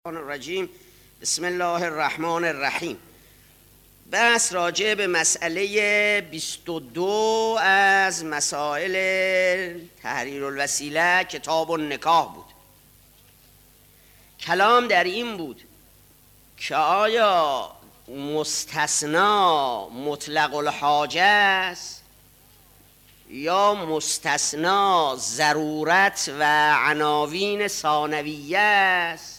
الرجیم. بسم الله الرحمن الرحیم. بحث راجع به مسئله 22 از مسائل تحریر الوسیله کتاب النکاح بود. کلام در این بود که آیا مستثنا مطلق الحاجه است یا مستثنا ضرورت و عناوین ثانویه است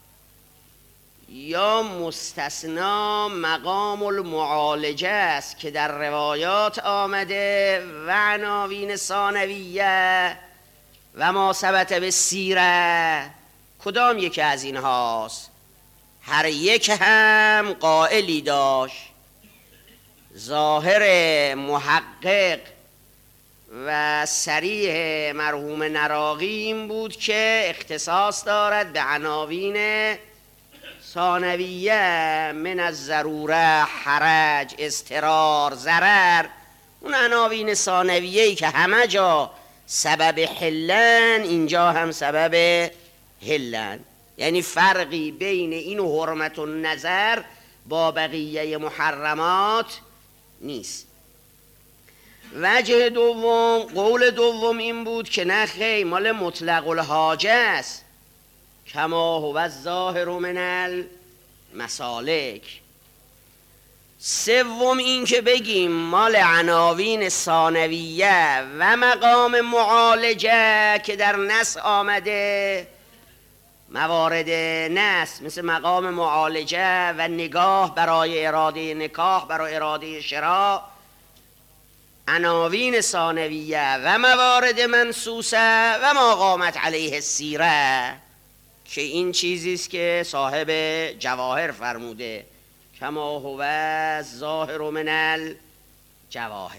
یا مستثنا مقام المعالجه است که در روایات آمده و عناوین ثانویه و ما ثبت به سیره. کدام یکی از اینهاست؟ هر یک هم قائلی داشت. ظاهر محقق و صریح مرحوم نراقی این بود که اختصاص دارد به عناوین ثانویه من از ضروره، حرج، اضطرار، ضرر. اون عناوین ثانویه‌ای که همه جا سبب حلن اینجا هم سبب حلن، یعنی فرقی بین این و حرمت النظر با بقیه محرمات نیست. وجه دوم، قول دوم این بود که نه خیر، مال مطلق الحاجه است، کما هو الظاهر من المسالک. سوم این که بگیم مال عناوین ثانویه و مقام معالجه که در نص آمده، موارد نص مثل مقام معالجه و نگاه برای اراده نکاح، برای اراده شراء، عناوین ثانویه و موارد منصوصه و ما قامت علیه السیره، که این چیزیست که صاحب جواهر فرموده کما هو الظاهر من الجواهر.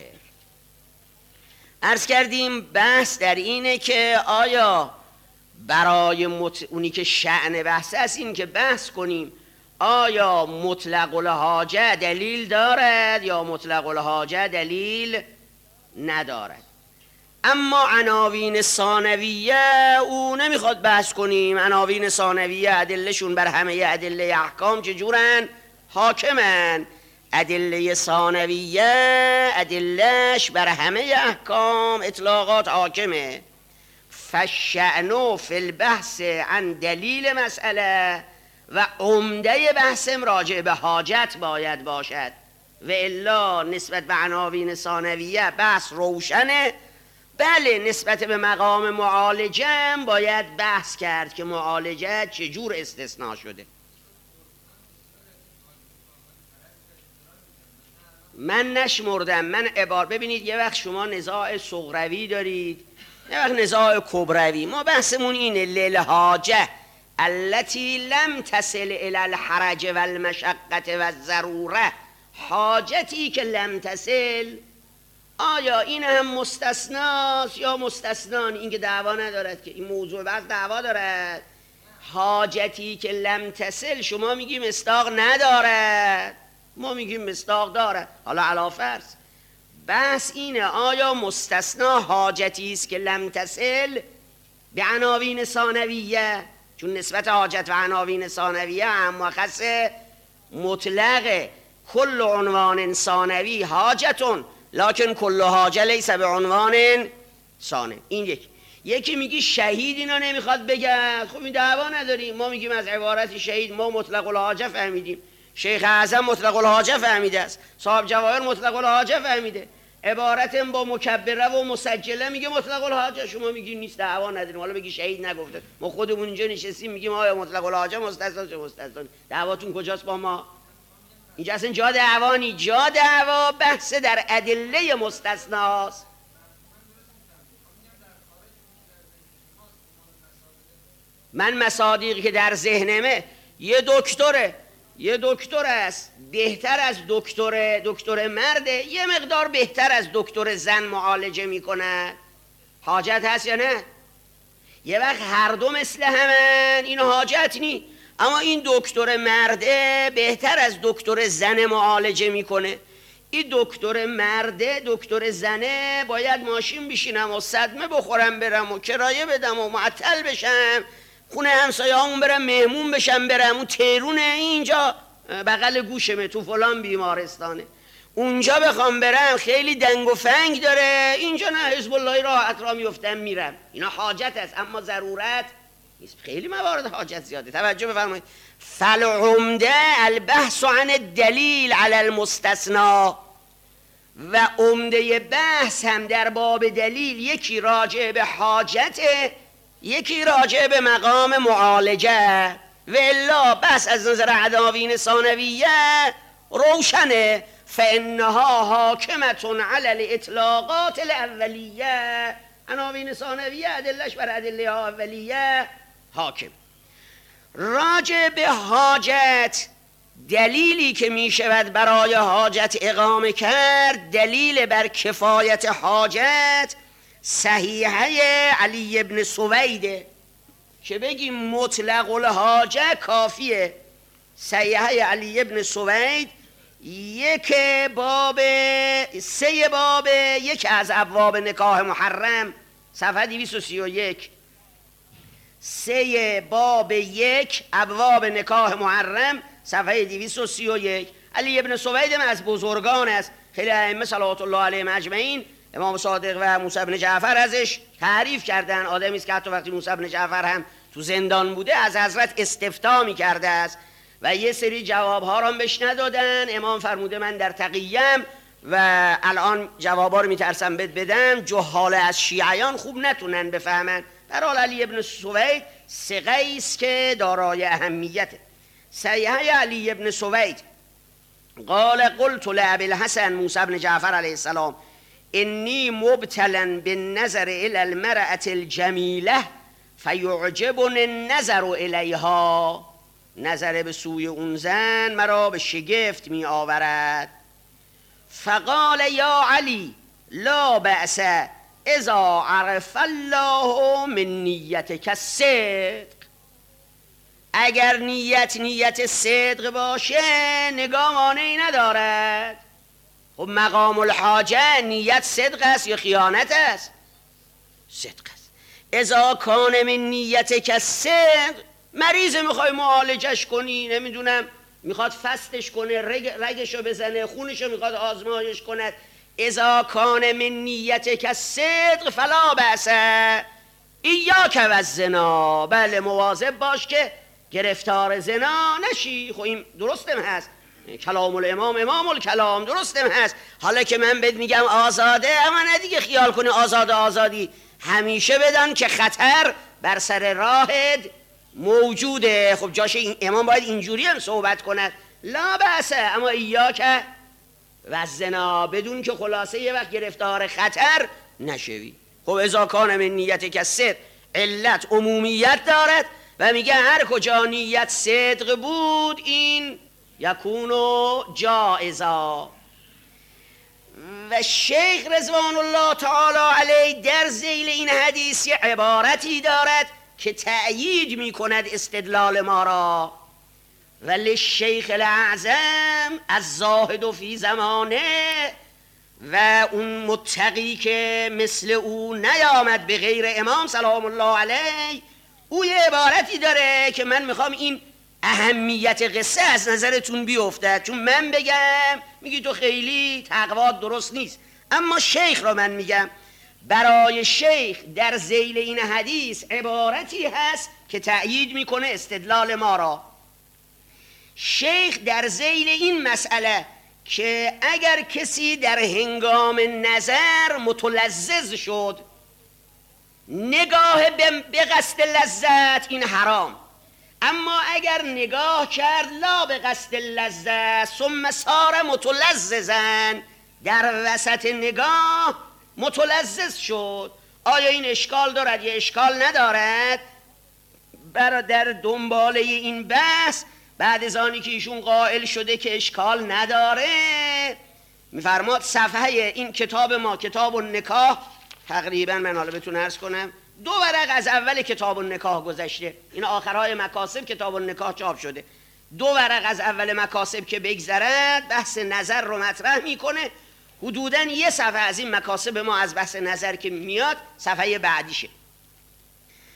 عرض کردیم بحث در اینه که آیا برای اونی که شأن بحث است این که بحث کنیم آیا مطلق الحاجه دلیل دارد یا مطلق الحاجه دلیل ندارد. اما عناوین ثانویه او نمیخواد بحث کنیم. عناوین ثانویه ادلهشون بر همه ادله احکام چجورن؟ حاکمن. ادله ثانویه ادلهش بر همه احکام اطلاقات حاکمه. فالشأن فی البحث عن دلیل مسئله و عمده بحثم راجع به حاجت باید باشد، و الا نسبت به عناوین ثانویه بحث روشنه. بله، نسبت به مقام معالجه هم باید بحث کرد که معالجه چجور استثناء شده. من نشمردم، من ببینید یه وقت شما نزاع صغروی دارید، یه وقت نزاع کبروی. ما بحثمون اینه للحاجه التي لم تصل الى الحرج والمشقه والضروره، حاجتی که لم تصل، آیا این هم مستثناست یا مستثنان؟ این که دعوا ندارد، که این موضوع بحث دعوا دارد. حاجتی که لم تصل شما میگی مصداق ندارد، ما میگیم مصداق دارد. حالا علی فرض بحث اینه آیا مستثنا حاجتی است که لم تصل به عناوین ثانویه، چون نسبت حاجت و عناوین ثانویه هم مخص مطلقه. کل عنوان ثانوی حاجتون لکن کل حاجه لیس به عنوان ثانوی. این یکی میگی شهید اینا نمیخواد بگه. خب این دعوا نداریم، ما میگیم از عبارت شهید ما مطلق الحاجه فهمیدیم، شیخ اعظم مطلق الحاجه فهمیده است، صاحب جواهر مطلق الحاجه فهمیده، عبارت با مکبره و مسجله میگه مطلق الحاجه، شما میگی نیست، دعوا نداریم. حالا بگی شهید نگفته، ما خودمون اینجا نشستیم میگیم آیا مطلق الحاجه مستثنا چه مستثنا. دعواتون کجاست با ما؟ اینجا اصلا جا دعوا نی، جا دعوا بحث در ادله مستثناست. من مصادیقی که در ذهنمه، یه دکتر است بهتر از دکتر مرده، یه مقدار بهتر از دکتر زن معالجه میکنه. حاجت هست یا نه؟ یه وقت هر دو مثل همن، این حاجت نی. اما این دکتر مرده بهتر از دکتر زن معالجه میکنه. این دکتر مرده، دکتر زنه باید ماشین بشینم و صدمه بخورم برم و کرایه بدم و معطل بشم، خونه همسایه‌هامون برم مهمون بشم، برم اون تهرونه، اینجا بغل گوشمه، تو فلان بیمارستانه، اونجا بخوام برم خیلی دنگ و فنگ داره، اینجا نه، حزب اللهی راحت را میفتم میرم. اینا حاجت است اما ضرورت نیست. خیلی موارد حاجت زیاده. توجه بفرمایید. فالعمده البحث عن الدلیل علی المستثنا، و عمده بحث هم در باب دلیل یکی راجع به حاجته، یکی راجع به مقام معالجه. و الا بحث از نظر عناوین ثانویه روشنه. فانها حاکمة علی الاطلاقات الاولیه، عناوین ثانویه ادلش بر ادله اولیه حاکم. راجع به حاجت، دلیلی که می شود برای حاجت اقامه کرد، دلیل بر کفایت حاجت صحیحه علی ابن سویده که بگیم مطلق الحاجه کافیه. صحیحه علی ابن سوید، یک باب، سه باب، یک از ابواب نکاح محرم، صفحه 231. سه باب یک ابواب نکاح محرم، صفحه 231. علی ابن سوید از بزرگان است، خیلی ائمه صلوات الله علیهم اجمعین، امام صادق و موسی بن جعفر ازش تعریف کردن. آدمی است که حتی وقتی موسی بن جعفر هم تو زندان بوده از حضرت استفتاء می‌کرده است و یه سری جواب‌ها را بهش ندادن. امام فرموده من در تقییم و الان جوابا رو میترسم بدم، جهال از شیعیان خوب نتونن بفهمن. در حال علی ابن سوید ثقه است که دارای اهمیته. صحیحه علی ابن سوید قال قلت لابی الحسن موسی بن جعفر علیه السلام انی مبتلا بالنظر الى المرأة الجمیله فیعجبنی النظر الیها، نظر به سوی اون زن مرا به شگفت می آورد. فقال یا علی لا بأس اذا عرف الله من نیتک الصدق، اگر نیت صدق باشه نگاه مانعی ندارد. خب مقام الحاجه نیت صدق است یا خیانت است؟ صدق است. اذا کان من نیتک الصدق، مریض میخوای معالجش کنی، نمیدونم میخواد فستش کنه، رگشو بزنه، خونشو میخواد آزمایش کند، اذا کان من نیتک الصدق فلا بأس ایاک و الزنا، بله مواظب باش که گرفتار زنا نشی. خب این درستم هست، کلام الامام امام الکلام درستم هست. حالا که من بهت میگم آزاده، اما نه دیگه خیال کنی آزادی، همیشه بدان که خطر بر سر راهت موجوده. خب جاشه این امام باید اینجوری هم صحبت کند، لا بأسه اما ایاک و الزنا، بدون که خلاصه یه وقت گرفتار خطر نشوی. خب اذا کان من نیتک الصدق، علت عمومیت دارد و میگه هر کجا نیت صدق بود این یکونو جائزا. و شیخ رضوان الله تعالی علیه در ذیل این حدیث عبارتی دارد که تأیید میکند استدلال ما را. ولی شیخ الاعظم الزاهد فی زمانه، و اون متقی که مثل او نیامد به غیر امام سلام الله علیه، او یه عبارتی داره که من میخوام این اهمیت قصه از نظرتون بیفتد. چون من بگم میگی تو خیلی تقوات درست نیست، اما شیخ را من میگم. برای شیخ در ذیل این حدیث عبارتی هست که تأیید میکنه استدلال ما را. شیخ در ذیل این مسئله که اگر کسی در هنگام نظر متلذذ شد، نگاه به قصد لذت این حرام، اما اگر نگاه کرد لا به قصد لذت ثم صار متلذذا، در وسط نگاه متلذذ شد، آیا این اشکال دارد یا اشکال ندارد؟ برادر دنباله این بحث بعد از آنی که ایشون قائل شده که اشکال نداره، میفرماد صفحه این کتاب ما، کتاب النکاح، تقریبا من حالا بهتون عرض کنم 2 ورق از اول کتاب النکاح گذشته، این آخرهای مکاسب کتاب النکاح چاپ شده، 2 ورق از اول مکاسب که بگذرد بحث نظر رو مطرح میکنه. حدوداً 1 صفحه از این مکاسب ما از بحث نظر که میاد صفحه بعدیشه.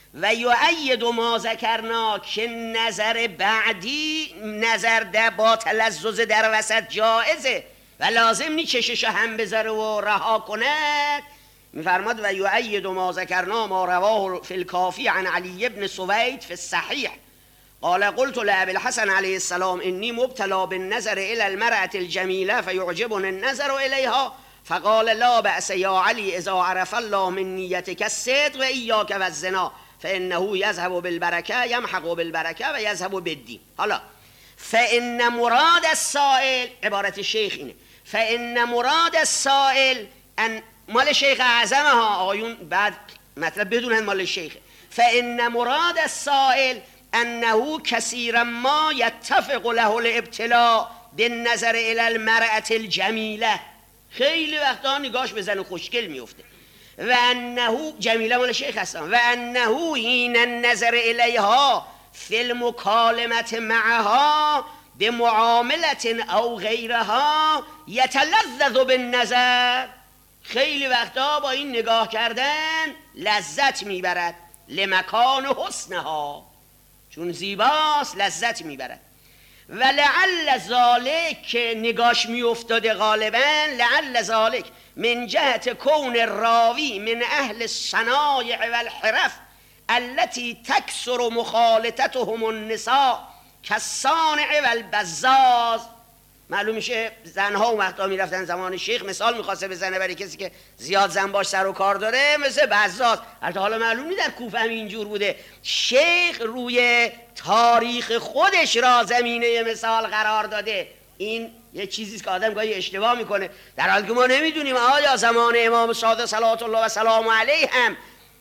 و یؤید ما ذکرنا که نظر بعدی نظر در با تلذذ در وسط جائزه و لازم نی چشش هم بذاره و رها کند. میفرماد و یؤید ما ذکرنا ما رواه فی الکافی عن علی بن سوید فی الصحیح قال قلت لأبي الحسن عليه السلام إني مبتلى بالنظر إلى المرأة الجميلة فيعجبني النظر إليها فقال لا بأس يا علي إذا عرف الله من نيتك الصدق وإياك والزنا فإنه يذهب بالبركة يمحق بالبركة ويذهب بالدين. حالا فإن مراد السائل عبارة الشيخ اینه فإن مراد السائل ان مال شیخ اعظم ها آقایون بعد مطلب بدونن مال شیخ. فإن مراد السائل انه کثیرا ما یتفق له الابتلاء بالنظر الى المرأة الجمیله، خیلی وقتا نگاش به زن خوشگل میفته. و انه جمیله مال شیخ هستم. و انه حین النظر الیها فی المکالمة معها بمعاملة او غیرها یتلذذ بالنظر، خیلی وقتا با این نگاه کردن لذت میبرد. لمکان حسنها، چون زیباست لذت میبرد. و لعل ذالک که نگاش میافتاده غالبا لعل ذالک من جهت کون راوی من اهل الصنایع والحرف التي تكثر مخالطتهم النساء كالصانع والبزاز. معلوم میشه زنها اون وقتا میرفتن زمان شیخ مثال میخواسته بزنه برای کسی که زیاد زن باش سر و کار داره مثل بزاز. البته حالا معلوم نی در کوفه هم اینجور بوده. شیخ روی تاریخ خودش را زمینه مثال قرار داده. این یه چیزیست که آدم گاهی اشتباه میکنه، در حالی که ما نمیدونیم آیا زمان امام صادق صلوات الله و سلام علیه هم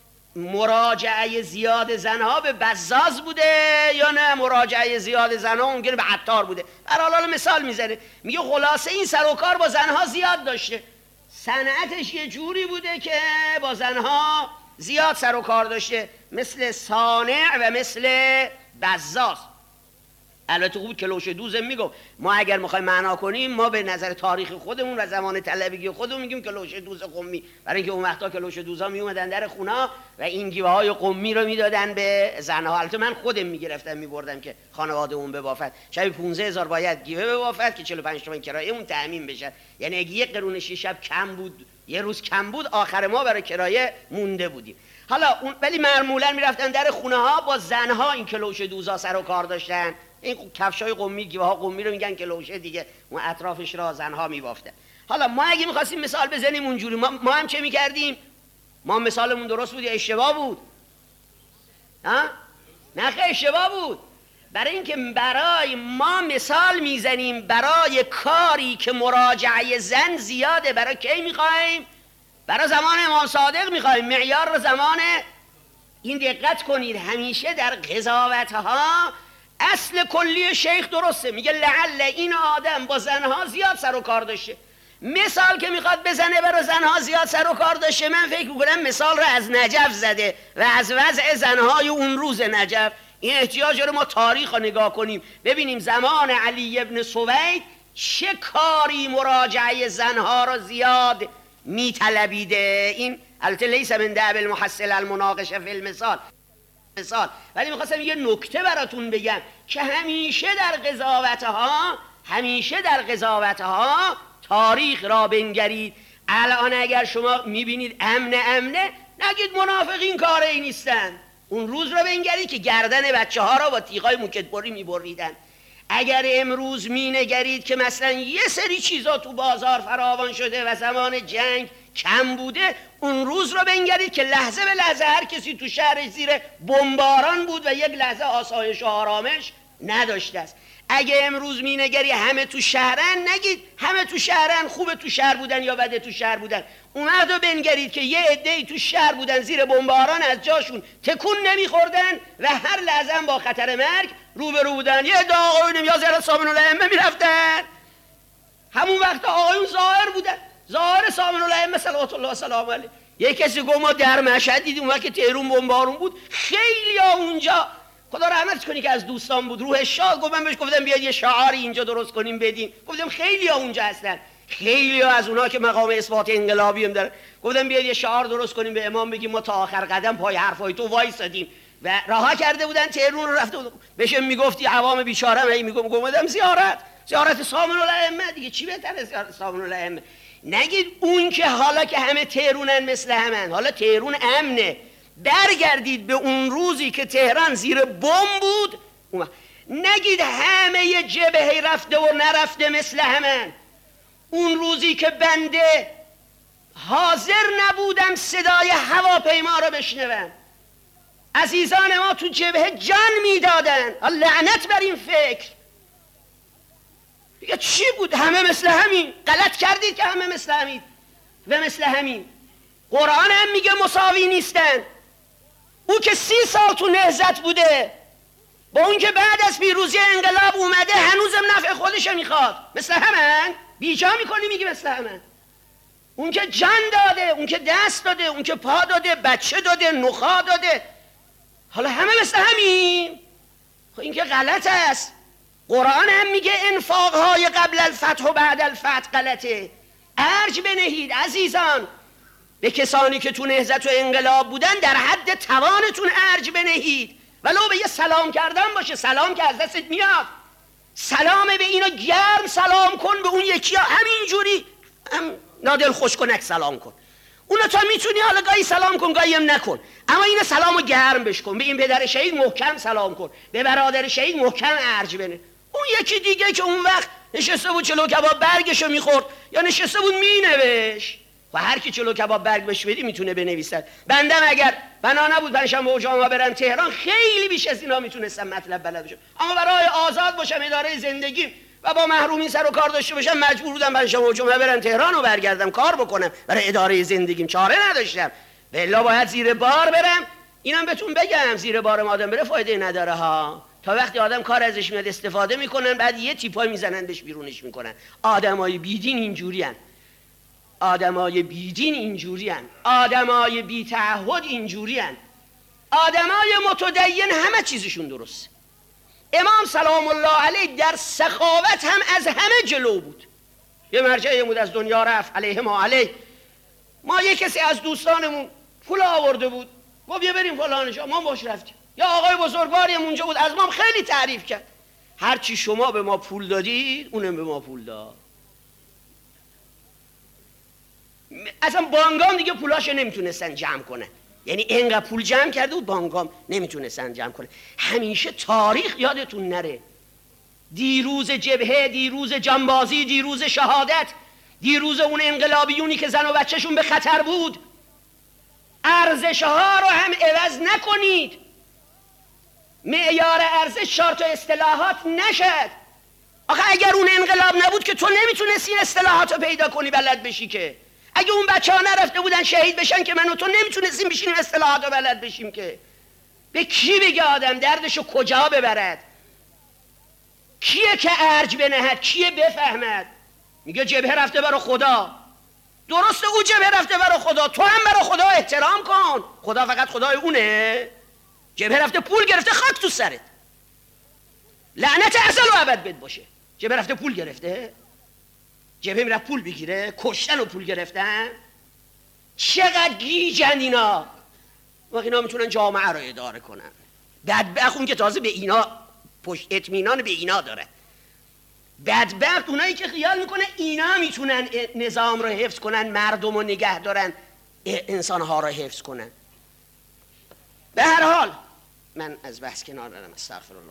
مراجعه زیاد زنها به بزاز بوده یا نه مراجعه زیاد زنها ممکنه به عطار بوده. حالا مثال میزنه میگه خلاصه این سر و کار با زنها زیاد داشته، صنعتش یه جوری بوده که با زنها زیاد سر و کار داشته، مثل صانع و مثل بزاز. البته خوب کلوش دوزه میگم ما اگر میخوایم معنا کنیم ما به نظر تاریخ خودمون و زمان طلبگی خودمون میگیم کلوش دوز قمی، برای اینکه اون وقتا کلوش دوزا میومدن در خونه و این گیوه های قمی رو میدادن به زنها. البته من خودم میگرفتم میبردم که خانواده اون ببافد، شب 15000 باید گیوه ببافد که 45 تومن کرایه اون تامین بشه. یعنی اگه یک قرون شب کم بود یه روز کم بود آخر ما برای کرایه مونده بودیم. حالا ولی معمولا میرفتن در خونه ها با زنها این کلوش دوزا سر و کار داشتن. این کفشای قمی گیوه ها قمی رو میگن کلوشه دیگه، اون اطرافش را زنها میبافتن. حالا ما اگه میخواستیم مثال بزنیم اونجوری ما هم چه میکردیم؟ ما مثالمون درست بود یا اشتباه بود؟ نه خیلی اشتباه بود. برای اینکه برای ما مثال میزنیم برای کاری که مراجعه زن زیاده. برای کی میخوایم؟ برای زمان امام صادق میخوایم. معیار رو زمان این دقت کنید همیشه در قضاوتها اصل کلی شیخ درسته. میگه لعل این آدم با زنها زیاد سر و کار داشته. مثال که میخواد بزنه برای زنها زیاد سر و کار داشته، من فکر میکنم مثال رو از نجف زده و از وضع زنهای اون روز نجف. این احتیاج رو ما تاریخ رو نگاه کنیم ببینیم زمان علی ابن سوید چه کاری مراجعه زنها رو زیاد میطلبیده. این البته لیس من دعب المحصل المناقشه فی المثال، ولی میخواستم یه نکته براتون بگم که همیشه در قضاوتها تاریخ را بنگرید. الان اگر شما میبینید امنه نگید منافقین کاری نیستن. اون روز را بنگرید که گردن بچه ها را با تیغای موکتبری میبریدن. اگر امروز مینگرید که مثلا یه سری چیزا تو بازار فراوان شده و زمان جنگ کم بوده، اون روز رو بنگرید که لحظه به لحظه هر کسی تو شهرش زیر بمباران بود و یک لحظه آسایش و آرامش نداشته است. اگه امروز مینگری همه تو شهرن، نگید همه تو شهرن خوبه تو شهر بودن یا بده تو شهر بودن. اون وقت رو بنگرید که یه عده‌ای تو شهر بودن زیر بمباران از جاشون تکون نمیخوردن و هر لحظه هم با خطر مرگ روبرو بودن. یه عده آقایون یا زیارت سامن الائمه میرفتن، همون وقت آقایون ظاهر بودن، ظاهر سامن الائمه صلوات الله و سلام علیه. یه کسی گفت ما در مشهد دیدیم اون وقت که تهران بمبارون بود، خیلی ها اونجا خدا رحمت کنی که از دوستان بود روح شاد، گفتم بهش گفتم بیاد یه شعاری اینجا درست کنیم بدیم، گفتم خیلی ها اونجا هستن. خیلی از اونها که مقام اثبات انقلابی هم دارن گفتم بیاید یه شعار درست کنیم به امام بگیم ما تا آخر قدم پای حرفای تو وایسادیم و رها کرده بودن تهران رو رفته بود. بهش میگفتی عوام بیچاره من میگم زیارت سامن الائمه دیگه، چی بهتره زیارت سامن الائمه؟ نگید اون که حالا که همه تهرونن مثل همن، حالا تهرون امنه، برگردید به اون روزی که تهران زیر بمب بود. نگید همه جبهه رفته و نرفته مثل همن. اون روزی که بنده حاضر نبودم صدای هواپیما رو بشنوم، عزیزان ما تو جبهه جان میدادن. لعنت بر این فکر. دیگه چی بود؟ همه مثل همین. غلط کردید که همه مثل همین و مثل همین. قرآن هم میگه مساوی نیستن. او که 30 سال تو نهضت بوده با اون که بعد از پیروزی انقلاب اومده هنوزم نفع خودش میخواد، مثل همین بیجا میکنی میگی مثل همین. اون که جان داده، اون که دست داده، اون که پا داده، بچه داده، نخا داده، حالا همه مثل همین. خب این که غلط است. قرآن هم میگه انفاقهای قبل الفتح و بعد الفتح غلطه. ارج بنهید عزیزان به کسانی که تو نهضت و انقلاب بودن، در حد توانتون ارج بنهید، ولو به یه سلام کردن باشه. سلام که از دستت میاد، سلام به اینا گرم سلام کن، به اون یکی ها همینجوری هم نادل خوش کنک سلام کن. اونا تا میتونی حالا گاهی سلام کن گاهی هم نکن، اما این سلامو گرم بش کن. به این پدر شهید محکم سلام کن، به برادر شهید محکم ارج بنه. اون یکی دیگه که اون وقت نشسته بود چلو کباب برگشو میخورد یا نشسته بود مینوشت، و هر کی چلو کباب برگ بهش بدی میتونه بنویسد. بندم اگر بنا نبود پنجشنبه و جمعه برم تهران خیلی بیش از اینا میتونستم مطلب بلد بشم، اما برای آزاد باشم اداره زندگیم و با محرومین سر و کار داشته باشم مجبور بودم پنجشنبه و جمعه برم تهران و برگردم کار بکنم برای اداره زندگیم، چاره نداشتم. والا باید زیر بار برم. اینم بهتون بگم زیر بار آدم بره فایده نداره ها. تا وقتی آدم کار ازش میاد استفاده میکنن، بعد یه تیپای میزنندش بیرونش میکنن. آدمای بیدین اینجورین، آدمای بیدین اینجورین، آدمای بی تعهد اینجورین، آدمای متدین همه چیزشون درسته. امام سلام الله علیه در سخاوت هم از همه جلو بود. یه مرجعی بود از دنیا رفت علیه ما علیه. ما یه کسی از دوستانمون پول آورده بود، ما بیا بریم فلان جا، ما باش رفتیم. یا آقای بزرگواری هم اونجا بود، از ما خیلی تعریف کرد. هرچی شما به ما پول دادید اونم به ما پول داد. اصلا بانگام دیگه پولاشو نمیتونستن جمع کنن، یعنی اینقدر پول جمع کرده بود بانگام نمیتونستن جمع کنن. همیشه تاریخ یادتون نره. دیروز جبهه، دیروز جنبازی، دیروز شهادت، دیروز اون انقلابیونی که زن و بچهشون به خطر بود، ارزشها رو هم عوض نکنید. معیار ارزش شرط و اصطلاحات نشد. آخه اگر اون انقلاب نبود که تو نمیتونستی این اصطلاحات رو پیدا کنی بلد بشی. که اگه اون بچه ها نرفته بودن شهید بشن که من و تو نمیتونستیم بشینیم اصطلاحات رو بلد بشیم. که به کی بگه آدم دردشو کجا ببرد؟ کیه که ارج بنهد؟ کیه بفهمد؟ میگه جبهه رفته برای خدا. درسته او جبهه رفته برای خدا، تو هم برای خدا احترام کن. خدا فقط خدای اونه؟ جبهه رفته پول گرفته خاک تو سرت، لعنت ازل و ابد بد باشه. جبهه رفته پول گرفته، جبهه میرفت پول بگیره، کشتن و پول گرفتن. چقدر گیجن اینا. وقت اینا میتونن جامعه رو اداره کنن. بدبخت اون که تازه به اینا اطمینان به اینا داره. بدبخت اونایی که خیال میکنه اینا میتونن نظام رو حفظ کنن، مردم رو نگه دارن، انسانها رو حفظ کنن. به هر حال من از بحث کنار دارم. استغفرالله.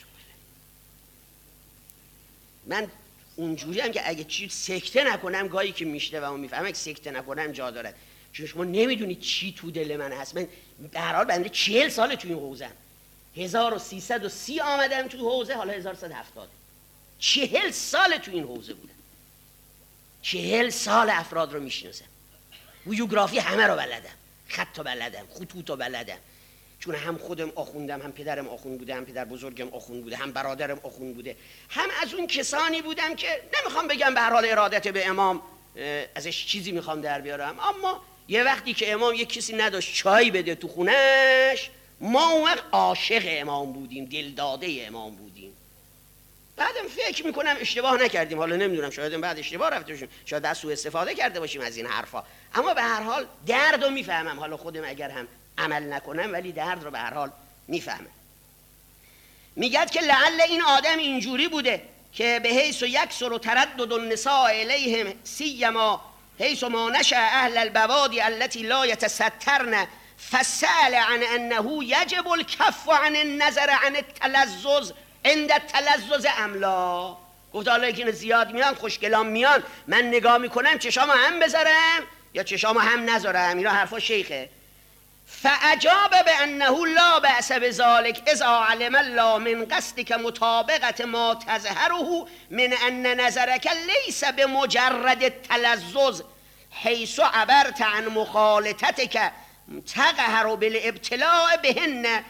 من اونجوری هم که اگه چی سکته نکنم، گاهی که میشنوم و میفهمم اگه سکته نکنم جا داره، چون شما نمیدونید چی تو دل من هست. من به هر حال بنده 40 سال تو این حوزه‌ام. 1330 آمدم تو حوزه، حالا 1170. 40 سال تو این حوزه بودم. 40 سال افراد رو میشناسم. بیوگرافی همه رو بلدم، خط رو بلدم، خطوط رو بلدم، چون هم خودم آخوندم، هم پدرم آخوند بوده، هم پدر بزرگم آخوند بوده، هم برادرم آخوند بوده، هم از اون کسانی بودم که نمیخوام بگم به هر حال ارادت به امام ازش چیزی میخوام در بیارم، اما یه وقتی که امام یک کسی نداشت چای بده تو خونش، ما اون وقت عاشق امام بودیم، دلداده امام بودیم. بعدم فکر میکنم اشتباه نکردیم، حالا نمیدونم، شاید بعد اشتباه رفته باشیم، شاید از سوء استفاده کرده باشیم از این حرفا، اما به هر حال درد رو میفهمم. حالا خودم اگر هم عمل نکنم ولی درد رو به هر حال میفهمم. میگد که لعل این آدم اینجوری بوده که به حیث و یکسر و تردد النساء الیهم سیما حیث ما نشأ اهل البوادی التي لا يتسترن فسأل عن انه یجب الکف عن النظر عن التلذذ عند التلذذ ام لا. گفت حالا که زیاد میان، خوشگلام میان، من نگاه میکنم چشامو هم بذارم یا چشامو هم نذارم. اینا حرفا شیخه. فاجاب بانه لا بأس بذلك اذا علم الله من قصدك مطابقة ما تظهره من ان نظرك ليس بمجرد التلذذ حيث عبرت عن مخالطتك تقهر بالابتلاء بهن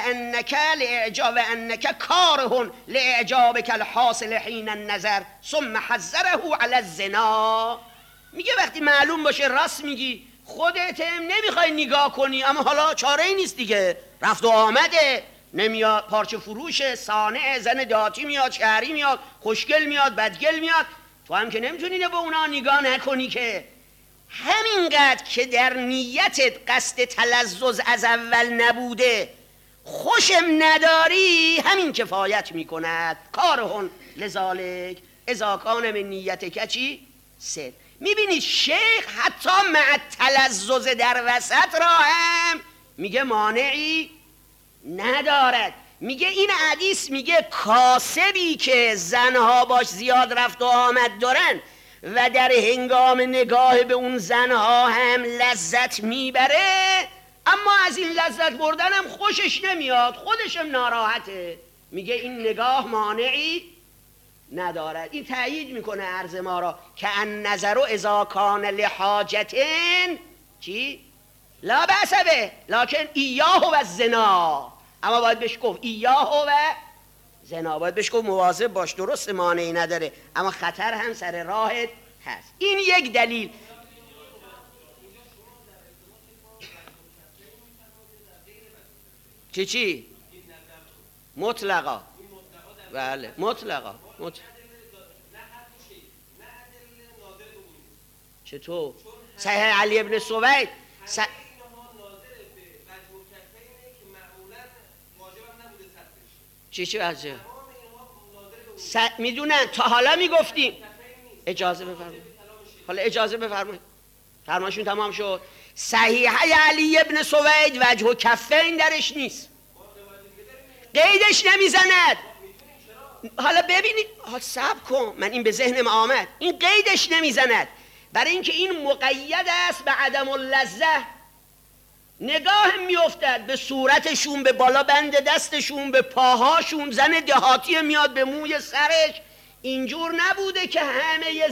وانك كاره لاعجابك الحاصل حين النظر ثم حذره على الزنا. میگه وقتی معلوم باشه راست میگی، خودت نمیخوای نگاه کنی، اما حالا چاره ای نیست دیگه، رفت و آمده، نمیاد پارچه فروش، صانع، زن دهاتی میاد، شهری میاد، خوشگل میاد، بدگل میاد، تو هم که نمیتونی به اونا نگاه نکنی که. همینقدر که در نیتت قصد تلذذ از اول نبوده، خوشم نداری، همین کفایت میکند. کارهن لذالک اذا کان من نیتک چی؟ صدق. میبینید شیخ حتی مع تلذذ در وسط را هم میگه مانعی ندارد. میگه این حدیث میگه کاسبی که زنها باش زیاد رفت و آمد دارن و در هنگام نگاه به اون زنها هم لذت میبره، اما از این لذت بردن هم خوشش نمیاد، خودشم ناراحته. میگه این نگاه مانعی ندارد. این تأیید میکنه عرض ما را که ان نظر اذا کان لحاجتن چی؟ لا بأس به لکن ایاه و الزنا. اما باید بهش گفت ایاه و زنا، باید بهش گفت مواظب باش، درست مانعی نداره اما خطر هم سر راهت هست. این یک دلیل. چی؟ مطلقا. بله مطلقا. چطور؟ صحیح علی ابن سوید چی عجب میدونن. تا حالا میگفتیم اجازه بفرمایید، حالا اجازه بفرمایید، فرمایشون تمام شد. صحیحه علی ابن سوید وجه و کفین درش نیست، قیدش نمیزند. حالا ببینید، حالا صبر کن، من این به ذهنم آمد، این قیدش نمیزند برای اینکه این مقید است به عدم اللذه. نگاه میافتد به صورتشون، به بالا بند دستشون، به پاهاشون. زن دهاتی میاد به موی سرش، اینجور نبوده که همه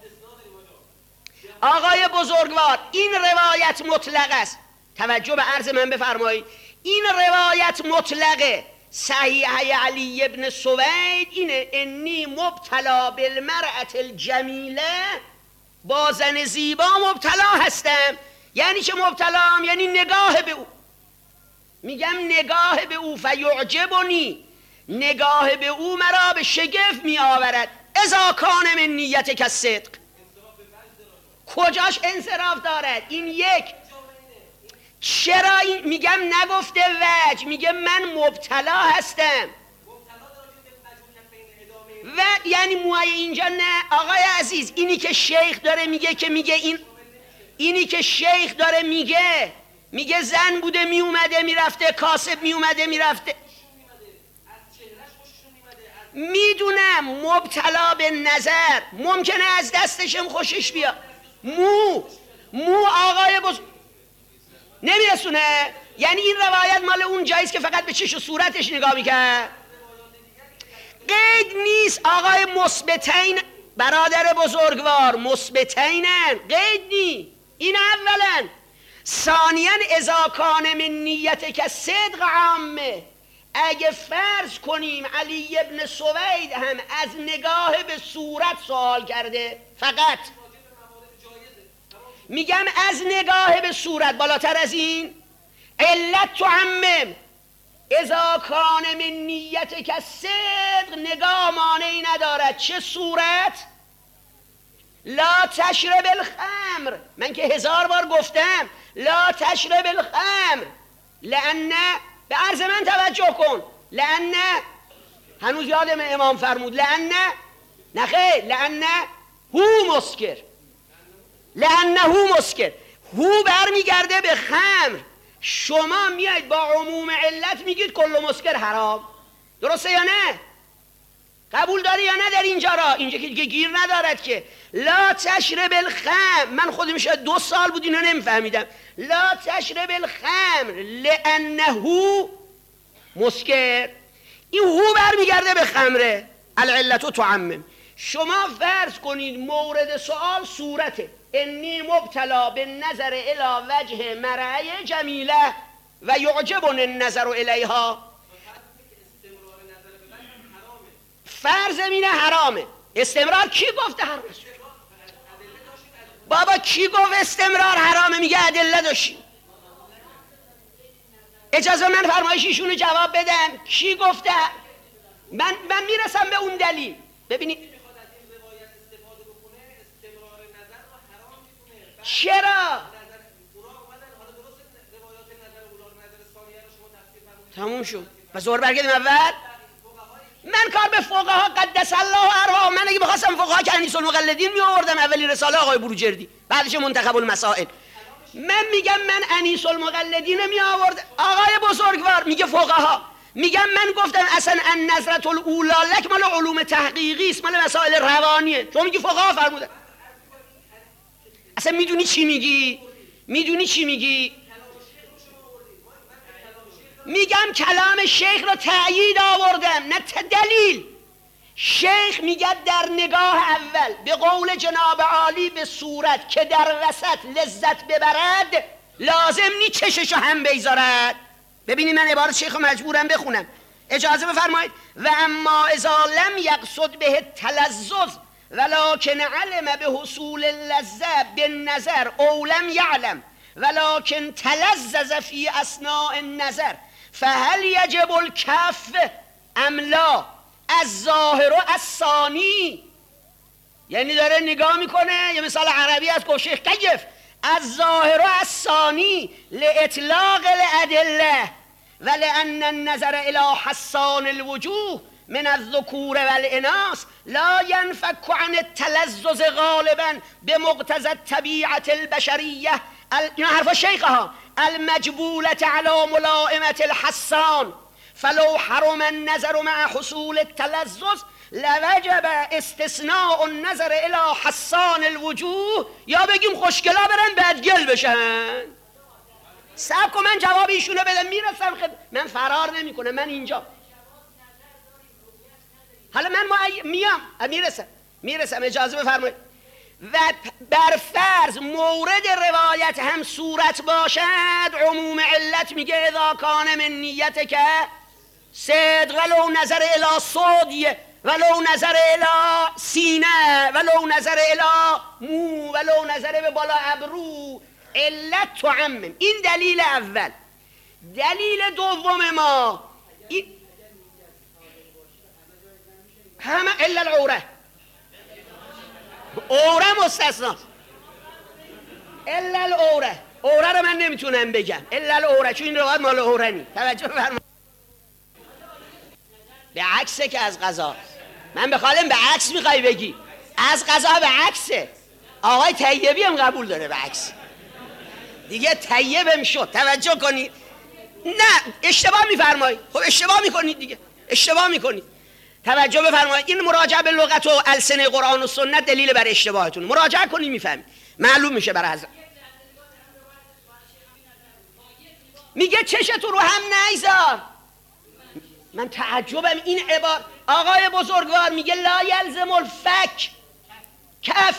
آقای بزرگوار این روایت مطلق است. توجه به عرض من بفرمایید، این روایت مطلقه. صحیحه علی ابن سوید اینه انی مبتلا بالمرأة الجمیله، با زن زیبا مبتلا هستم. یعنی چه مبتلام؟ یعنی نگاه به او. میگم نگاه به او، فیعجبنی، نگاه به او مرا به شگفت می آورد. اذا کان من نیتک الصدق. کجاش انصراف دارد؟ این یک. چرا این میگم نگفته وجه، میگه من مبتلا هستم و یعنی موهای اینجا نه. آقای عزیز، اینی که شیخ داره میگه که میگه اینی که شیخ داره میگه زن بوده میومده میرفته، کاسب میومده میرفته، میدونم مبتلا به نظر، ممکنه از دستشم خوشش بیاد. مو آقای نمیرسونه. یعنی این روایت مال اون جاییست که فقط به چش و صورتش نگاه میکرد، قید نیست. آقای مثبتین، برادر بزرگوار، مثبتینن، قید نیست. این اولا. ثانیا اذا کان من نیتک صدق عامه، اگه فرض کنیم علی ابن سوید هم از نگاه به صورت سوال کرده، فقط میگم از نگاه به صورت، بالاتر از این علت تعمم. اذا کان من نیتک صدق، نگاه مانع صورت. چه صورت؟ لا تشرب الخمر. من که 1000 بار گفتم لا تشرب الخمر لأن، به عرض من توجه کن، لأن، هنوز یادم امام فرمود لأن، نخیر، لأن هو مسکر، لأنه مسکر، هو برمیگرده به خمر. شما میاید با عموم علت میگید کل مسکر حرام. درسته یا نه؟ قبول داری یا نداری اینجا را؟ اینجا که دیگه گیر ندارد که. لا تشرب الخمر، من خودم شاید 2 سال بود اینو نمیفهمیدم. لا تشرب الخمر لأنه مسکر، این هو برمیگرده به خمره. العلت تعمم. شما فرض کنید مورد سوال صورته انی مبتلا به نظر الی وجه مرأی جمیله و یعجبنی النظر الیها. فرض اینه حرامه. استمرار کی گفته حرامه؟ بابا کی گفت استمرار حرامه؟ میگه ادله داشتی. اجازه من فرمایشیشونو جواب بدم. کی گفته؟ من میرسم به اون دلیل. ببینید چرا؟ تموم شد. پس زور برگردیم اول. من کار به فقها قدس الله ارواحهم، من اگه بخواستم فقها که انیس المقلدین می آوردم اولین رساله آقای بروجردی، بعدش منتخب المسائل. من میگم من انیس المقلدین می آوردم. آقای بزرگوار میگه فقها. میگم من گفتم اصلا النظرة الاولی لک مال علوم تحقیقی است، مال مسائل روانیه. تو میگی فقها فرمودن. اصلا میدونی چی میگی؟ میدونی چی میگی؟ میگم کلام شیخ رو تأیید آوردم، نه دلیل. شیخ میگه در نگاه اول به قول جناب عالی به صورت که در وسط لذت ببرد لازم نی چششو هم بیزارد. ببینید من عبارت شیخ رو مجبورم بخونم، اجازه بفرمایید. و اما اذا لم یقصد به تلذذ ولکن علم به حصول اللذة بالنظر او لم یعلم ولکن تلذذ فی اثناء النظر فهل یجب الکف ام لا؟ الظاهر الثانی. یعنی داره نگاه میکنه، یه مثال عربی از شیخ کیف الظاهر الثانی لاطلاق الادله ولان النظر الى حسان الوجوه من الذکور والاناث لا ينفك عن التلذذ غالبا بمقتضى الطبیعه البشریه. این حرف شیخ ها. المجبولة على ملائمة الحسان فلو حرم النظر مع حصول التلذذ لوجب استثناء النظر الى حسان الوجوه. یا بگیم خوشگلا برن بدگل بشن. صبر کن من جواب ایشونو بدم میرسم. من فرار نمی کنم، من اینجا. حالا من میام میرسم اجازه بفرمایید. و بر فرض مورد روایت هم صورت باشد، عموم علت میگه اذا کان من نیت که صدق ولو نظر الی صدی ولو نظر الی سینه ولو نظر الی مو ولو نظر به بالا ابرو، علت تعمم. این دلیل اول. دلیل دوم ما همه الا العوره، عوره مستثنا. الا العوره، عوره رو من نمیتونم بگم الا العوره، چون این روایت مال عوره نی. توجه بفرمایید. به عکسه که از قضا. من بخوام به عکس میخوای بگی، از قضا به عکسه. آقای طیبی هم قبول داره به عکس. دیگه طیبم شد. توجه کنید. نه اشتباه میفرمایید. خب اشتباه میکنید دیگه، اشتباه میکنید. توجه بفرمایید. این مراجعه به لغت و السنه قرآن و سنت دلیل بر اشتباهتون. مراجعه کنید میفهمید، معلوم میشه برای حضرت. میگه چشتو رو هم نیزار. من تعجبم این عبارت. آقای بزرگوار میگه لا یلزم الفک کف.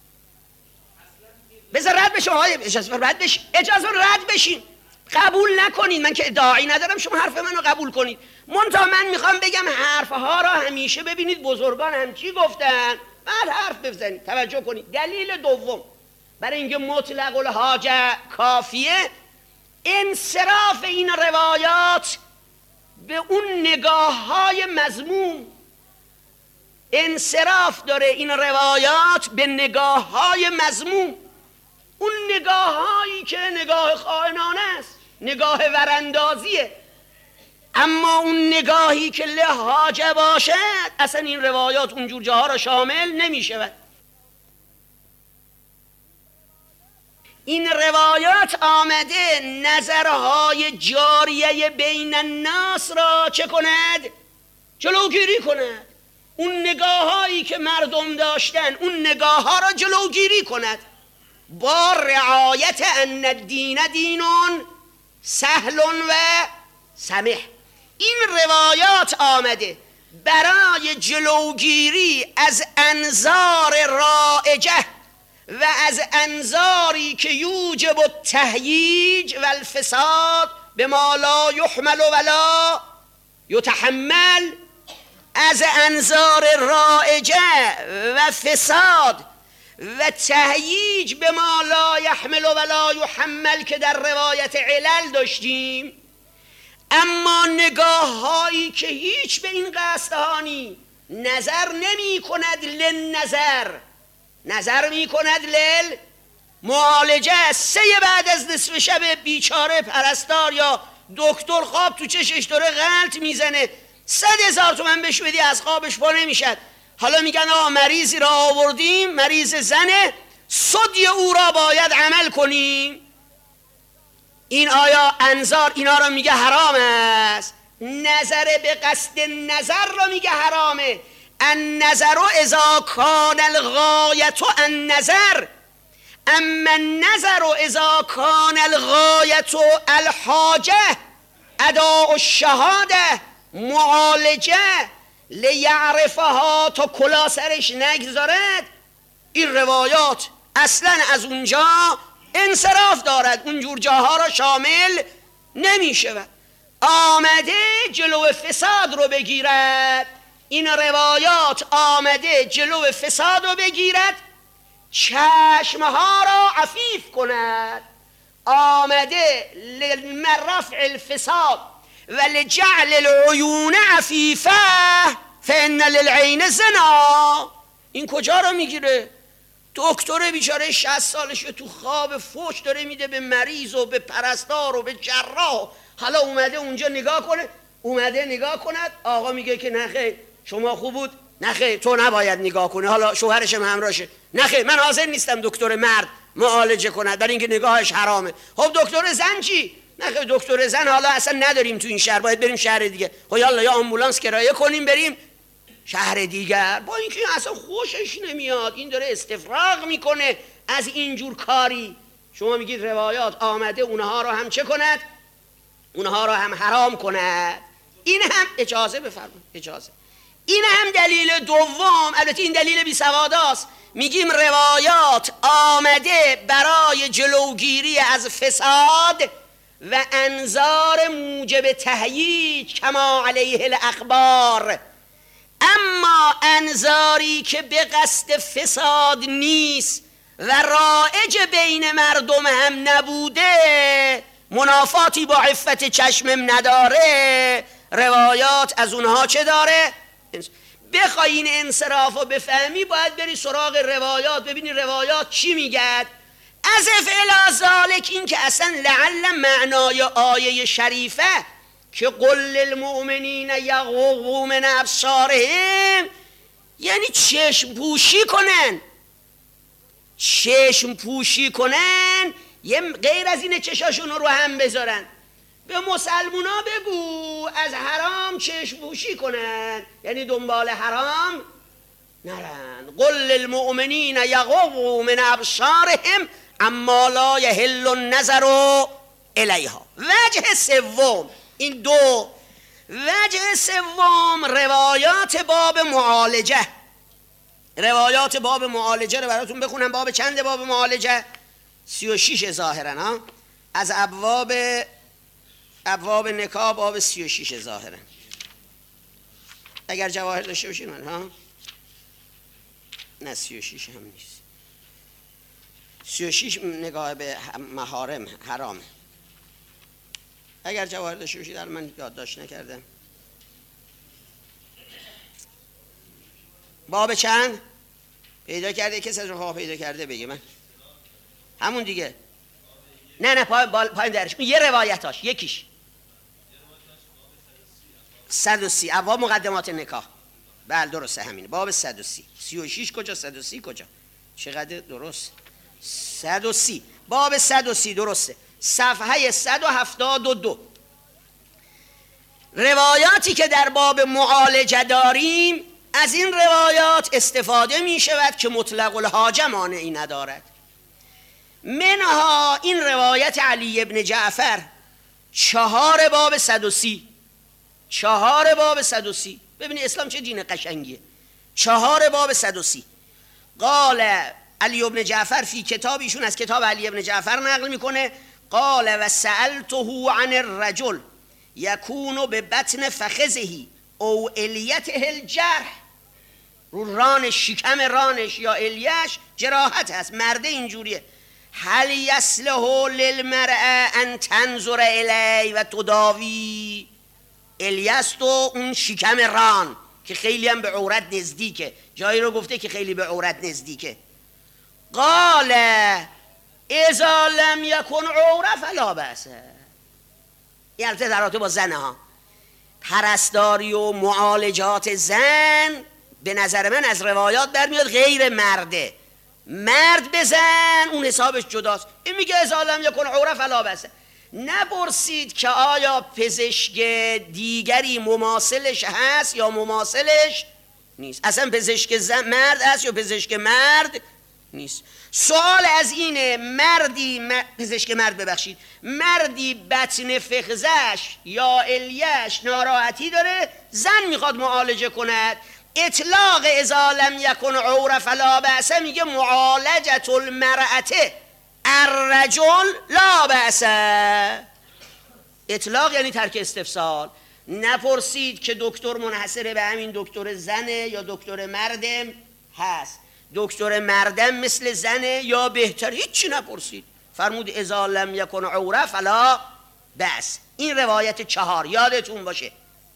بذار رد بشم آقای، اجازه رد بشین. قبول نکنید، من که داعی ندارم شما حرف منو قبول کنید. منتها من میخوام بگم حرفها را همیشه ببینید بزرگان هم چی گفتن، بعد حرف بزنید. توجه کنید. دلیل دوم برای اینکه مطلق الحاجه کافیه، انصراف این روایات به اون نگاه های مذموم انصراف داره این روایات به نگاه های مذموم، اون نگاه هایی که نگاه خائنانه است، نگاه وراندازیه. اما اون نگاهی که لحاجه باشد اصلا این روایات اونجور جاها را شامل نمی شود. این روایات آمده نظرهای جاریه بین الناس را چه کند؟ جلوگیری کند. اون نگاه هایی که مردم داشتن اون نگاه ها را جلوگیری کند با رعایت ان الدین دینون سهل و سمح. این روایات آمده برای جلوگیری از انظار رائجه و از انظاری که یوجب التهییج و الفساد بما لا یحمل ولا یتحمل، از انظار رائجه و فساد و تهییج بما لا یحمل ولا یحمل که در روایت علل داشتیم. اما نگاه هایی که هیچ به این قصدهانی نظر نمی کند للنظر، نظر می کند للمعالجه. سه بعد از نصف شب بیچاره پرستار یا دکتر خواب تو چشش داره غلط میزنه، 100,000 تومن بهش بدی از خوابش پا نمیشد. حالا میگن مریضی را آوردیم، مریض زنه، صدی او را باید عمل کنیم. این آیا انظار اینا را میگه حرام است؟ نظر به قصد نظر را میگه حرامه. النظر اذا کان الغایة النظر، اما النظر اذا کان الغایة الحاجه اداء الشهاده معالجه لیعرفها تا کلا سرش نگذارد. این روایات اصلا از اونجا انصراف دارد، اونجور جاها را شامل نمی شود. آمده جلو فساد رو بگیرد، این روایات آمده جلو فساد رو بگیرد، چشمها را عفیف کند. آمده لرفع الفساد و لجعل العیون عفیفه فان للعین زنا. این کجا رو میگیره؟ دکتر بیچاره 60 سالشه تو خواب فوش داره میده به مریض و به پرستار و به جراح. حالا اومده اونجا نگاه کنه، اومده نگاه کند، آقا میگه که نخیر شما خوب بود، نخیر تو نباید نگاه کنه، حالا شوهرش هم همراهشه، نخیر من حاضر نیستم دکتر مرد معالجه کند برای اینکه نگاهش حرامه. خب دکتر زن چی؟ نخیر دکتر زن حالا اصلا نداریم تو این شهر، باید بریم شهر دیگه. خب یالا یا آمبولانس کرایه کنیم بریم شهر دیگر. با اینکه اصلا خوشش نمیاد، این داره استفراغ میکنه از اینجور کاری. شما میگید روایات آمده اونها رو هم چه کند؟ اونها رو هم حرام کند. این هم اجازه بفرمایید، اجازه. این هم دلیل دوم، البته این دلیل بی سواداست. میگیم روایات آمده برای جلوگیری از فساد و انظار موجب تهییج کما علیه الاخبار. اما انظاری که به قصد فساد نیست و رایج بین مردم هم نبوده، منافاتی با عفت چشمم نداره، روایات از اونها چه داره؟ بخوای این انصراف رو بفهمی باید بری سراغ روایات، ببینی روایات چی میگد. از فعل ذالک، این که اصلا لعل معنای آیه شریفه که قل للمؤمنین یغضوا من ابصارهم یعنی چشم پوشی کنن، چشم پوشی کنن، یه غیر از اینه چشاشون رو هم بذارن. به مسلمونا بگو از حرام چشم پوشی کنن، یعنی دنبال حرام نرن. قل للمؤمنین یغضوا من ابصارهم اما لا یحل النظر الیها. وجه سوم، این دو وجه سوم روایات باب معالجه. روایات باب معالجه رو براتون بخونم. باب چند باب معالجه؟ 36 ظاهرا ها. از ابواب نکاح باب 36 ظاهرا. اگر جواهر داشته باشین من ها. نه 36 هم نیست. 36 نگاه به محارم حرامه. اگر جواهر داشته باشید من یادداشت نکردم. باب چند پیدا کرده؟ کسی از رفقا پیدا کرده بگه من. همون دیگه. نه پایین درش یه روایتاش یکیش 130 ابواب مقدمات نکاح. بله درسته همینه. باب 130. 36 کجا 130 کجا؟ چقدر درست 130. باب 130 درسته. صفحه 172. روایاتی که در باب معالجه داریم از این روایات استفاده می شود که مطلق الحاجه مانعی ندارد. منها این روایت علی ابن جعفر 4 باب 130. 4 باب 130. ببینید اسلام چه دین قشنگیه. 4 باب 130. قال علی ابن جعفر فی کتاب، ایشون از کتاب علی ابن جعفر نقل میکنه، قال و سألته عن الرجل یکون به بطن فخذه او الیته الجرح، رو رانش، شکم رانش یا الیش جراحت هست، مرده اینجوریه. هل یصلح للمرأة ان تنظر الی و تداوی؟ الیست و اون شکم ران که خیلی هم به عورت نزدیکه، جایی رو گفته که خیلی به عورت نزدیکه. قال اذا لم یکن عوره فلا بأس. این البته در رابطه با زنه ها، پرستاری و معالجات زن به نظر من از روایات برمیاد غیر مرده. مرد بزن اون حسابش جداست. این میگه اذا لم یکن عوره فلا بأس. نپرسید که آیا پزشک دیگری مماثلش هست یا مماثلش نیست. اصلا پزشک مرد هست یا پزشک مرد نیست. سوال از اینه، پزشک مرد ببخشید، مردی بطن فخذش یا الیش ناراحتی داره، زن میخواد معالجه کند، اطلاق اذا لم یکن عوره فلا بأس میگه معالجة المرأة الرجل لا بأس. اطلاق یعنی ترک استفسال. نپرسید که دکتر منحصر به همین دکتر زنه یا دکتر مردم هست، دکتر مردم مثل زنه یا بهتر، هیچی نپرسید. فرمود اذا لم یکن عوره فلا بأس. این روایت 4 یادتون باشه.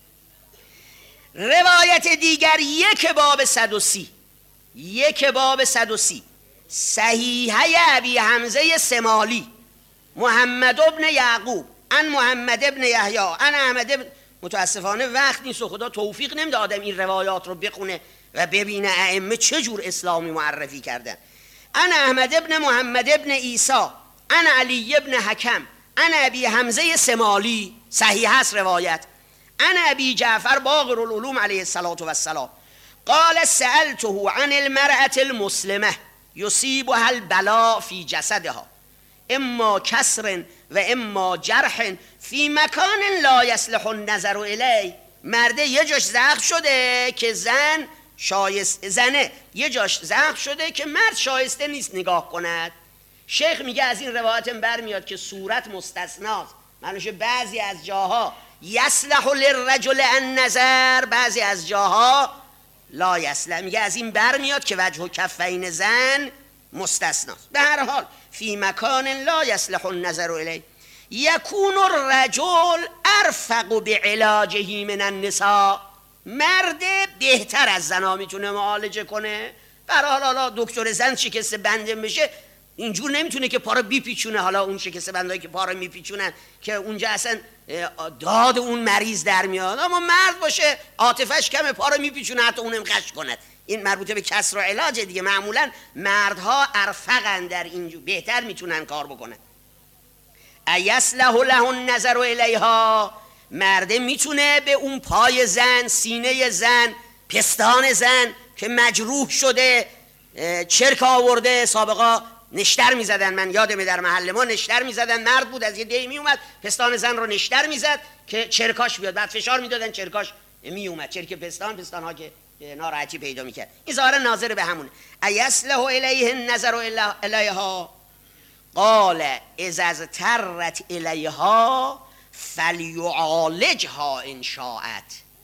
روایت دیگر 1 باب 130. 1 باب 130 صحیحه ابی حمزه سمالی محمد ابن یعقوب ان محمد ابن یحیی ان احمد ابن، متاسفانه وقت نیست و خدا توفیق نمیده آدم این روایات رو بخونه و ببینه ائمه چه جور اسلامی معرفی کردن. ان احمد ابن محمد ابن عیسی ان علی ابن حکم ان ابی حمزه سمالی، صحیح است روایت، ان ابی جعفر باقر العلوم علیه الصلاة والسلام قال سألته عن المرأة المسلمة یصیبها البلاء فی جسدها اما کسر و اما جرح فی مکان لا یصلح النظر الیه. مرده یه جاش زخم شده که زنه یه جاش زخم شده که مرد شایسته نیست نگاه کند. شیخ میگه از این روایت برمیاد که صورت مستثناست، معنیش بعضی از جاها یصلح للرجل النظر، بعضی از جاها لا یصلح. میگه از این برمیاد که وجه و کفین زن مستثناست. به هر حال فی مکان لا یصلح النظر الیه یکون الرجل ارفق بعلاجه من النساء. مرد بهتر از زنا میتونه معالجه کنه. به هر حال حالا دکتر زن شکسته بنده بشه اینجور نمیتونه که پا رو بیپیچونه. حالا اون شکسته بندایی که پا رو میپیچونن که اونجا اصلا داد اون مریض در میاد، اما مرد باشه عاطفش کمه پا رو میپیچونه حتی اونم خش کند. این مربوطه به کسر و علاج دیگه. معمولا مردها ارفقن در اینجور، بهتر میتونن کار بکنن. ایصلح له النظر الیها، مرده میتونه به اون پای زن، سینه زن، پستان زن که مجروح شده، چرک آورده، سابقا نشتر میزدن، من یادمه در محل ما نشتر میزدن، مرد بود از یه دی میومد پستان زن رو نشتر میزد که چرکاش بیاد، بعد فشار میدادن چرکاش میومد، چرک پستان ها که ناراحتی پیدا میکرد. این ظاهرا ناظر به همونه. ایصلح الیه النظر الیها قال اذا اضطرت الیها فلیعالجها ان شاءت.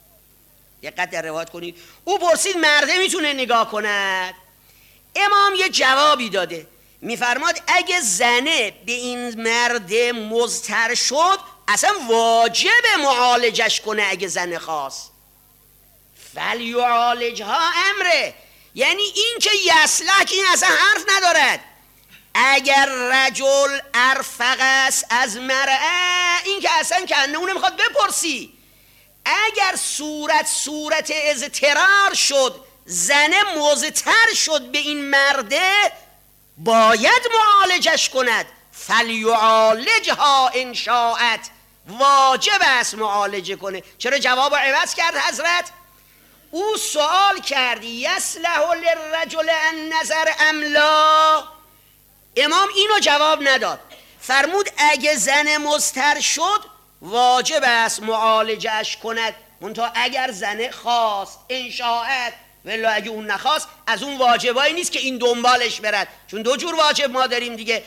دقت در روایت کنید. او پرسید مرده میتونه نگاه کند؟ امام یه جوابی داده، میفرماد اگه زنه به این مرد مضطر شد اصلا واجب معالجش کنه اگه زنه خواست. فلیعالجها امره، یعنی این که یصلح که این اصلا حرف ندارد. اگر رجل ارفق است از مرأه، این که اصلا کنه اونه میخواد بپرسی. اگر صورت اضطرار شد، زنه مضطر شد به این مرده، باید معالجش کند. فلیعالجها ان شاءت، واجب است معالجه کنه. چرا جواب عوض کرد حضرت؟ او سوال کرد یصلح للرجل النظر ام لا، امام اینو جواب نداد، فرمود اگه زن مضطر شد واجب است معالجهش کند، منتها اگر زنه خواست ان شاءت، ولی اگه اون نخواست از اون واجبایی نیست که این دنبالش برد، چون دو جور واجب ما داریم دیگه.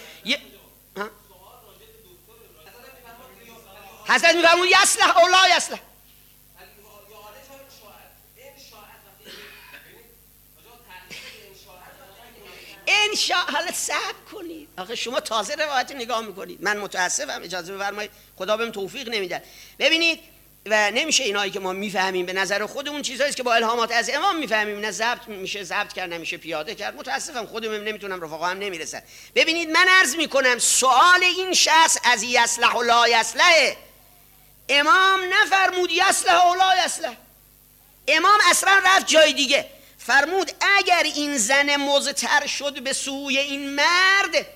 حضرت میفرمود یصلح او لا یصلح. حالا صبر کنید، آخه شما تازه روایت نگاه میکنید، من متاسفم، اجازه بفرمایید، خدا بهم توفیق نمیده. ببینید و نمیشه اینایی که ما میفهمیم به نظر خودمون چیزایی که با الهامات از امام میفهمیم، نه ضبط میشه ضبط کرد، نمیشه پیاده کرد. متاسفم خودم نمیتونم، رفقا هم نمیرسن. ببینید من عرض میکنم سوال این شخص از یصلح و لا یصلح، امام نفرمود یصلح و لا یصلح، امام اصلا رفت جای دیگه، فرمود اگر این زن مضطر شد به سوی این مرد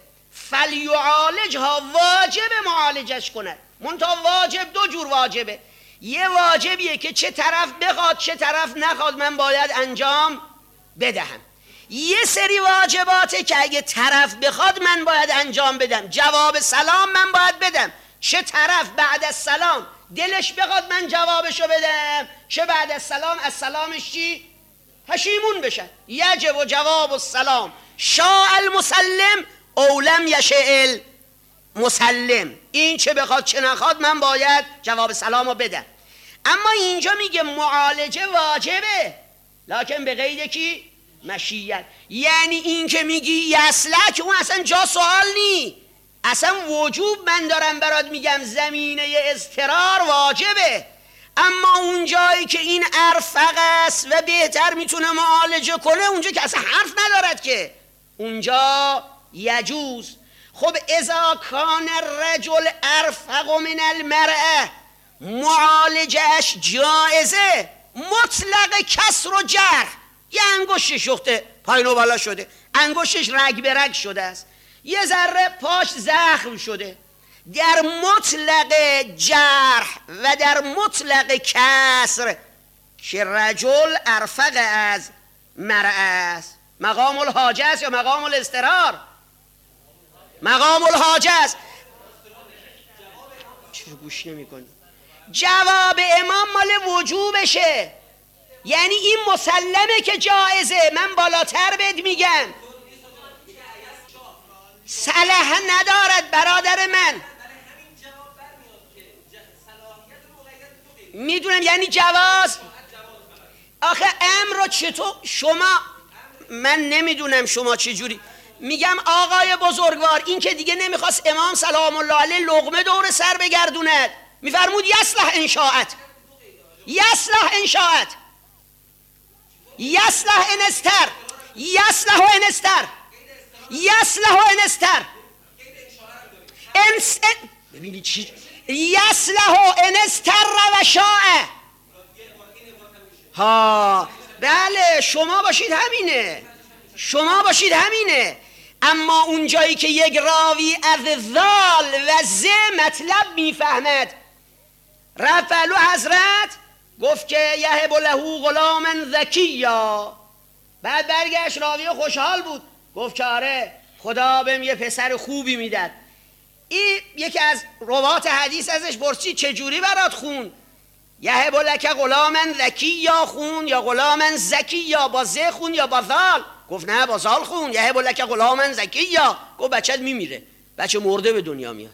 فلیعالجها، واجب معالجش کند. منتها واجب دو جور واجبه، یه واجبیه که چه طرف بخواد چه طرف نخواد من باید انجام بدهم، یه سری واجباته که اگه طرف بخواد من باید انجام بدم. جواب سلام من باید بدم، چه طرف بعد از سلام دلش بخواد من جوابشو بدم، چه بعد از سلام از سلامش چی پشیمون بشن. یجب و جواب السلام شاء المسلم او لم یشاء المسلم، این چه بخواد چه نخواد من باید جواب سلامو بدم. اما اینجا میگه معالجه واجبه، لکن به قید کی؟ مشیت. یعنی این که میگی یصلح که اون اصلا جا سوال نی، اصلا وجوب من دارم برات میگم، زمینه اضطرار واجبه. اما اون جایی که این ارفق است و بهتر میتونه معالجه کنه، اونجا که اصلا حرف ندارد که، اونجا یجوز. خب اذا کان الرجل ارفق من المرأه، معالجهش جایزه، مطلق کسر و جرح. یه انگشتش شخته پایین و بالا شده، انگشتش رگ به رگ شده است، یه ذره پاش زخم شده، در مطلق جرح و در مطلق کسر که رجل ارفق از مرأه است، مقام الحاجه است یا مقام الاضطرار؟ مقام الحاجه است. چرا گوش نمی کنی؟ جواب امام مال وجوبشه، یعنی این مسلمه که جایزه. من بالاتر بهت میگم صلاح ندارد برادر من، میدونم یعنی جواز. آخه امر رو چطور شما، من نمیدونم شما چجوری میگم. آقای بزرگوار این که دیگه نمیخواست امام سلام الله علیه لقمه دور سر بگردوند، میفرمود یصلح ان شاءت، یصلح ان شاءت، یصلح ان استر، یصلح ان استر، یصلح ان استر. ببینید چی یصلح ان استر و شاء. ها بله شما باشید همینه، شما باشید همینه. اما اون جایی که یک راوی از ذال و ز مطلب میفهمد، رفعلو حضرت گفت که یهب له غلاما ذکیا، بعد برگشت راوی خوشحال بود گفت که آره خدا بهم یه پسر خوبی میداد. این یکی از روات حدیث ازش پرسید چجوری برات خون؟ یهب لک غلاما ذکیا خون یا غلاما ذکیا، با ز خون یا با ذال؟ گفت نه با ذال خون. یهب لک غلاما ذکیا، گفت بچه‌ت میمیره، بچه مرده به دنیا میاد.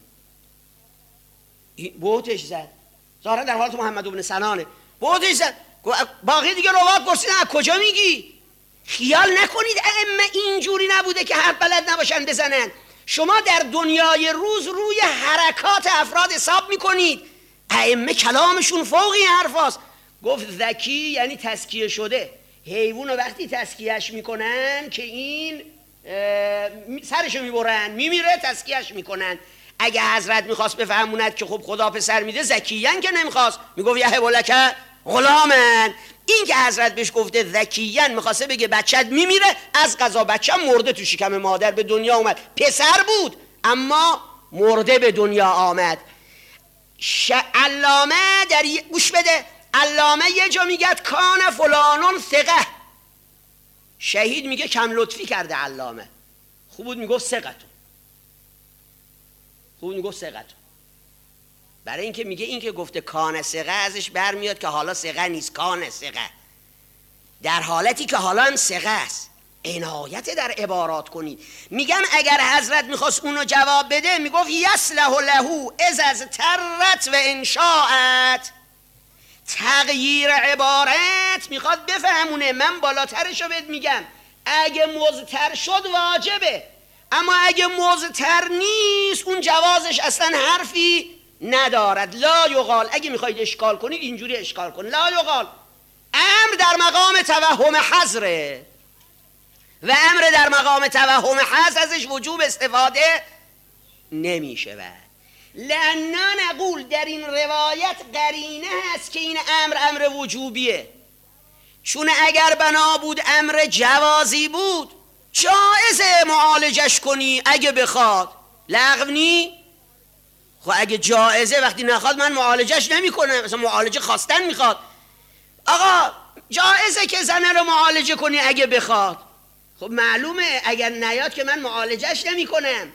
بهتش زد، ظاهرا در حالت محمد بن سنانه، بهتش زد. باقی دیگه روات پرسیدن از کجا میگی؟ خیال نکنید ائمه اینجوری نبوده که حرف بلد نباشن بزنن. شما در دنیای روز روی حرکات افراد حساب میکنید، ائمه کلامشون فوق این حرف هست. گفت ذکی یعنی تزکیه شده. حیوان رو وقتی تزکیهش میکنن که این سرشو میبرن میمیره تزکیهش میکنن. اگه حضرت میخواست بفهموند که خب خدا پسر میده ذکیین که نمیخواست، میگفت یهب لک غلامن. این که حضرت بهش گفته ذکیین میخواسته بگه بچت میمیره، از قضا بچه مرده تو شکم مادر به دنیا اومد، پسر بود اما مرده به دنیا آمد. علامه در گوش بده، علامه یه جا میگه کان فلانون ثقه، شهید میگه کم لطفی کرده علامه، خوب بود میگفت ثقتون، خوب میگفت ثقتون. برای اینکه میگه این که گفته کان ثقه ازش برمیاد که حالا ثقه نیست، کان ثقه، در حالتی که حالا هم ثقه است. عنایت در عبارات کنید. میگم اگر حضرت میخواست اونو جواب بده میگفت یصلح له اذ ترت و انشاءت. تغییر عبارت میخواد بفهمونه. من بالاترشو بهت میگم، اگه مضطر شد واجبه، اما اگه مضطر نیست اون جوازش اصلا حرفی ندارد. لا یقال، اگه میخواید اشکال کنید اینجوری اشکال کنید، لا یقال. امر در مقام توهم حظره و امر در مقام توهم حظر ازش وجوب استفاده نمیشه. لأننا نقول در این روایت قرینه هست که این امر وجوبیه، چون اگر بنا بود امر جوازی بود جایزه معالجش کنی اگه بخواد، لغو نی. خب اگه جایزه وقتی نخواد من معالجش نمی کنم، مثلا معالجه خواستن میخواد، آقا جایزه که زنه رو معالجه کنی اگه بخواد. خب معلومه اگر نیاد که من معالجش نمی کنم.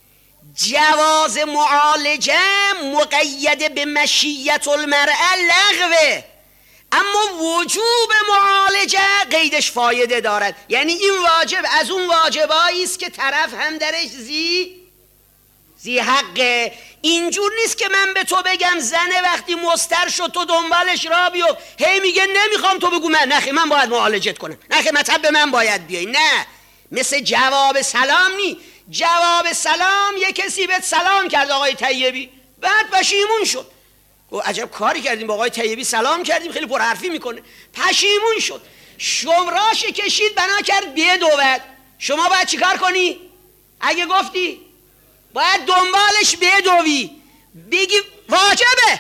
جواز معالجه مقید به مشیت المرأة لغوه، اما وجوب معالجه قیدش فایده دارد. یعنی این واجب از اون واجبایی است که طرف هم درش زی حقه. اینجور نیست که من به تو بگم زنه وقتی مضطر شد تو دنبالش را بیو، هی میگه نمیخوام، تو بگو من نخی من باید معالجت کنم، نخی مطب به من باید بیای. نه، مثل جواب سلام نی. جواب سلام یه کسی بهت سلام کرد آقای طیبی، بعد پشیمون شد، گفت عجب کاری کردیم با آقای طیبی سلام کردیم، خیلی پرحرفی میکنه، پشیمون شد، شمراش کشید بنا کرد بدود. شما باید چیکار کنی؟ اگه گفتی باید دنبالش بدوی، بگی واجبه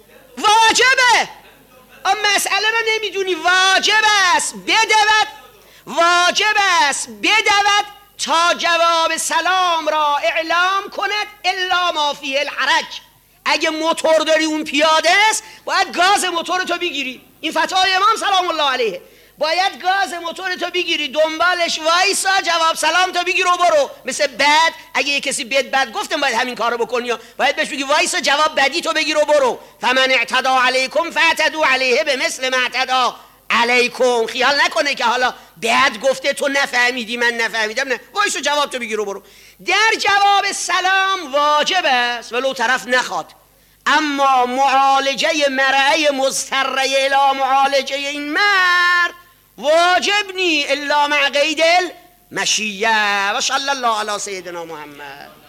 مسئله رو نمیدونی، واجب است بدود، واجب است بدود تا جواب سلام را اعلام کند الا ما فیه الحرج. اگه موتور داری اون پیاده است باید گاز موتور تو بگیری، این فتوای امام سلام الله علیه، باید گاز موتور تو بگیری دنبالش وایسا جواب سلام تو بگیر و برو. مثل بد، اگه یه کسی بد گفتم باید همین کارو بکنی، باید بهش بگی وایسا جواب بدی تو بگیر و برو. فمن اعتدى علیکم فاعتدوا علیه بمثل ما اعتدى علیکم. خیال نکنه که حالا بد گفته تو نفهمیدی من نفهمیدم، نه، وایسا جواب تو بگیر و برو. در جواب سلام واجب است ولو طرف نخواد، اما معالجه مرعه مضطره الی معالجه این مرد واجب نی الا مع قید المشیه. و صلی الله علی سیدنا محمد.